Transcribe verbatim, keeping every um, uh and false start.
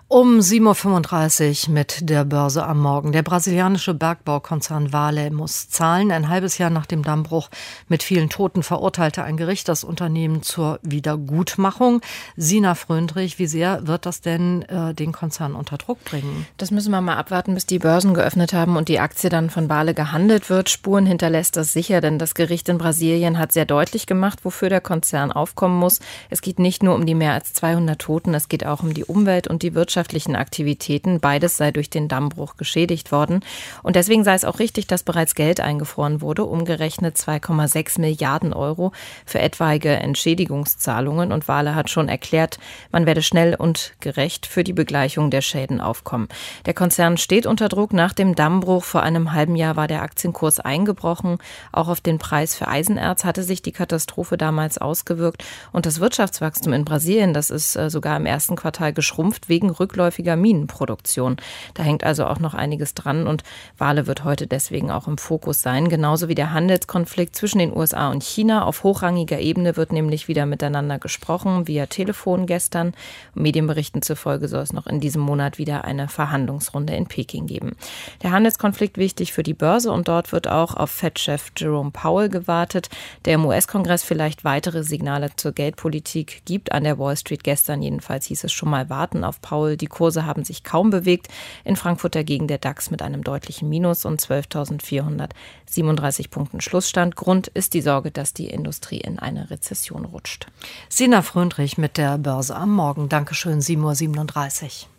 Um sieben Uhr fünfunddreißig mit der Börse am Morgen. Der brasilianische Bergbaukonzern Vale muss zahlen. Ein halbes Jahr nach dem Dammbruch mit vielen Toten verurteilte ein Gericht das Unternehmen zur Wiedergutmachung. Sina Fröndrich, wie sehr wird das denn äh, den Konzern unter Druck bringen? Das müssen wir mal abwarten, bis die Börsen geöffnet haben und die Aktie dann von Vale gehandelt wird. Spuren hinterlässt das sicher, denn das Gericht in Brasilien hat sehr deutlich gemacht, wofür der Konzern aufkommen muss. Es geht nicht nur um die mehr als zweihundert Toten, es geht auch um die Umwelt und die Wirtschaft. Wirtschaftlichen Aktivitäten. Beides sei durch den Dammbruch geschädigt worden. Und deswegen sei es auch richtig, dass bereits Geld eingefroren wurde, umgerechnet zwei Komma sechs Milliarden Euro für etwaige Entschädigungszahlungen. Und Vale hat schon erklärt, man werde schnell und gerecht für die Begleichung der Schäden aufkommen. Der Konzern steht unter Druck. Nach dem Dammbruch vor einem halben Jahr war der Aktienkurs eingebrochen. Auch auf den Preis für Eisenerz hatte sich die Katastrophe damals ausgewirkt. Und das Wirtschaftswachstum in Brasilien, das ist sogar im ersten Quartal geschrumpft wegen rückläufiger Minenproduktion. Da hängt also auch noch einiges dran und Vale wird heute deswegen auch im Fokus sein. Genauso wie der Handelskonflikt zwischen den U S A und China. Auf hochrangiger Ebene wird nämlich wieder miteinander gesprochen, via Telefon gestern. Medienberichten zufolge soll es noch in diesem Monat wieder eine Verhandlungsrunde in Peking geben. Der Handelskonflikt wichtig für die Börse und dort wird auch auf Fed-Chef Jerome Powell gewartet, der im U S-Kongress vielleicht weitere Signale zur Geldpolitik gibt. An der Wall Street gestern jedenfalls hieß es schon mal warten auf Powell. Die Kurse haben sich kaum bewegt. In Frankfurt dagegen der DAX mit einem deutlichen Minus und zwölftausendvierhundertsiebenunddreißig Punkten Schlussstand. Grund ist die Sorge, dass die Industrie in eine Rezession rutscht. Sina Fröndrich mit der Börse am Morgen. Dankeschön, sieben Uhr siebenunddreißig.